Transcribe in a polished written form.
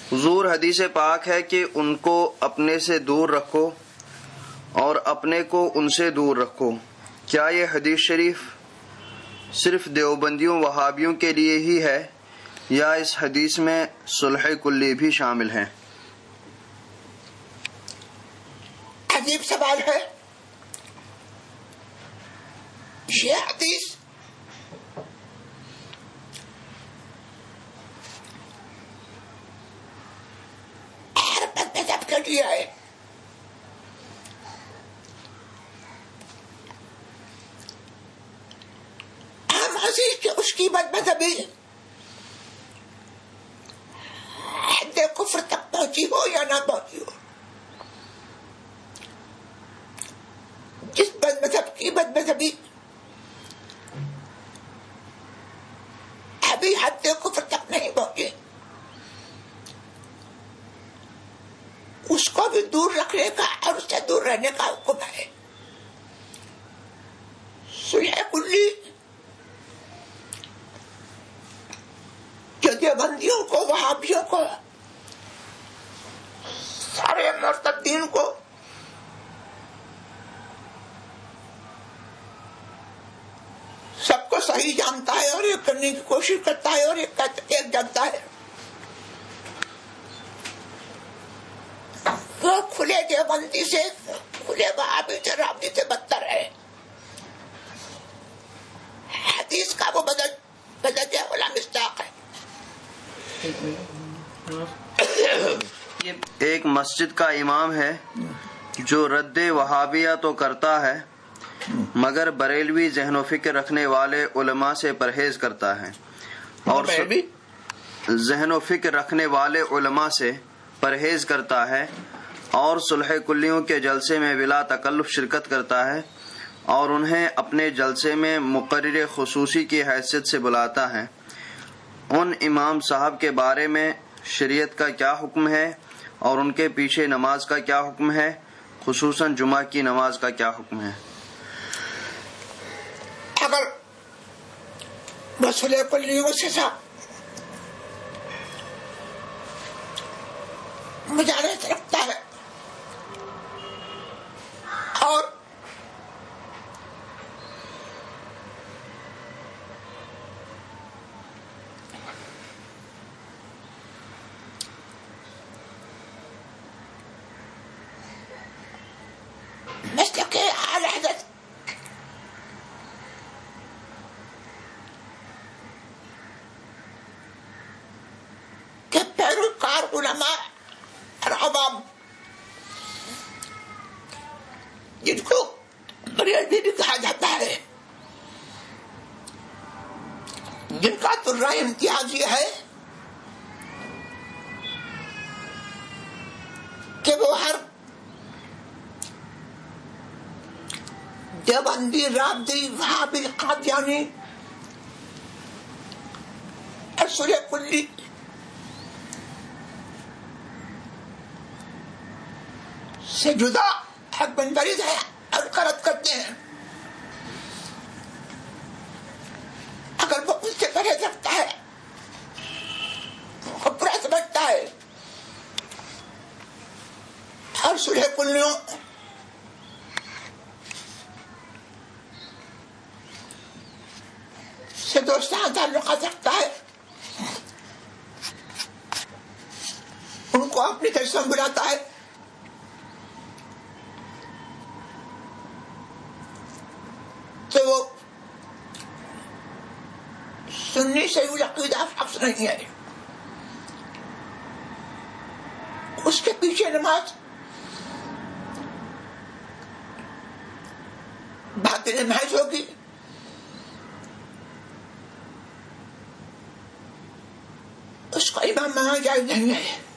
حضور حدیث پاک ہے کہ ان کو اپنے سے دور رکھو اور اپنے کو ان سے دور رکھو. کیا یہ حدیث شریف صرف دیوبندیوں وہابیوں کے لیے ہی ہے یا اس حدیث میں صلح کلی بھی شامل ہے؟ عجیب سوال ہے. یہ حدیث ہر مذہب کے لیے ہے. ہم عزیز کہ اس کی بد مذہبی حد کفر تک پہنچی ہو یا نہ پہنچی ہو، جس بد مذہب کی بد مذہبی ابھی حد کفر تک نہیں پہنچے، اس کو بھی دور رکھنے کا اور اس سے دور رہنے کا حکم ہے. صلح کلی جو دیوبندیوں کو، وہابیوں کو، سارے مرتدین کو سب کو صحیح جانتا ہے اور یہ کرنے کی کوشش کرتا ہے اور ایک جانتا ہے. وہ کھلے دیوبندی سے، کھلے وہابی سے، رافضی سے بدتر ہے. حدیث کا وہ بدل دیا والا مصداق ہے. ایک مسجد کا امام ہے جو رد وہابیہ تو کرتا ہے مگر بریلوی ذہن و فکر رکھنے والے علماء سے پرہیز کرتا ہے اور ذہن و فکر رکھنے والے علماء سے پرہیز کرتا ہے اور صلح کلیوں کے جلسے میں بلا تکلف شرکت کرتا ہے اور انہیں اپنے جلسے میں مقرر خصوصی کی حیثیت سے بلاتا ہے. ان امام صاحب کے بارے میں شریعت کا کیا حکم ہے اور ان کے پیچھے نماز کا کیا حکم ہے، خصوصاً جمعہ کی نماز کا کیا حکم ہے؟ اگر مسئلے کلیوں سے مجالس رکھتا ہے اور مثل کے اعلی حضرت کے پیروکار علماء اور عوام، جن کو بریلوی بھی کہا جاتا ہے، جن کا درجہ امتیاز یہ ہے کہ وہ ہر دیوبندی، رافضی، وہابی، قادیانی اور صلح کلی سے جدا حق منفرد ہے اور قرض کرتے ہیں. اگر وہ اس سے پرہیز رکھتا ہے، وہ برا سمجھتا ہے اور صلح کلیوں سے دوستانہ تعلقات رکھتا ہے، ان کو اپنی طرف بلاتا ہے، تو وہ سنی سے عقیدہ شخص نہیں ہے. اس کے پیچھے نماز باطل محض ہوگی. اس کا امام مانا جائز نہیں ہے.